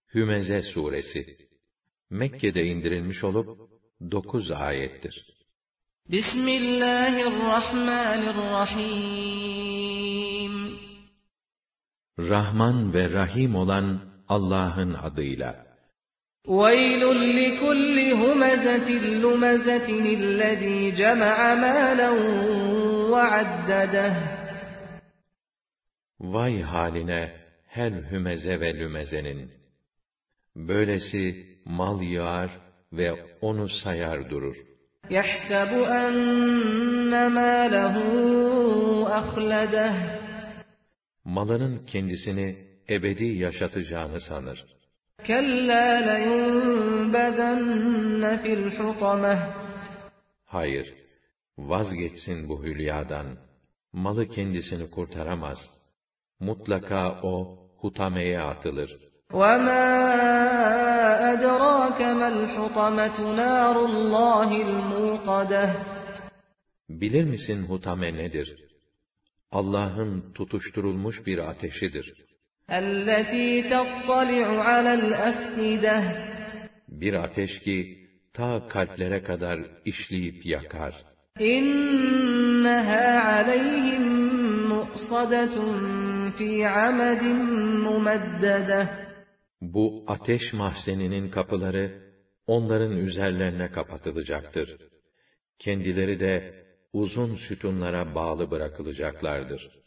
Hümeze suresi Mekke'de indirilmiş olup 9 ayettir. Bismillahirrahmanirrahim. Rahman ve Rahim olan Allah'ın adıyla. وَيْلٌ لِكُلِّ هُمَزَةٍ لُمَزَةٍ الَّذ۪ي جَمَعَ مَالًا وَعَدَّدَهُ. Vay haline her hümeze ve lümezenin! Böylesi mal yığar ve onu sayar durur. يَحْسَبُ أَنَّ مَالَهُ أَخْلَدَهُ. Malının kendisini ebedi yaşatacağını sanır. كَلَّا لَيُنْبَذَنَّ فِي الْحُطَمَةِ. Hayır, vazgeçsin bu hülyadan. Malı kendisini kurtaramaz. Mutlaka o hutameye atılır. وَمَا أَدْرَاكَ مَا الْحُطَمَةُ نَارُ اللّٰهِ الْمُوقَدَةُ. Bilir misin hutame nedir? Allah'ın tutuşturulmuş bir ateşidir. الَّتِي تَطَّلِعُ عَلَى الْأَفْئِدَةِ. Bir ateş ki ta kalplere kadar işleyip yakar. إِنَّهَا عَلَيْهِمْ مُؤْصَدَةٌ فِي عَمَدٍ مُمَدَّدَةٍ. Bu ateş mahzeninin kapıları onların üzerlerine kapatılacaktır. Kendileri de uzun sütunlara bağlı bırakılacaklardır.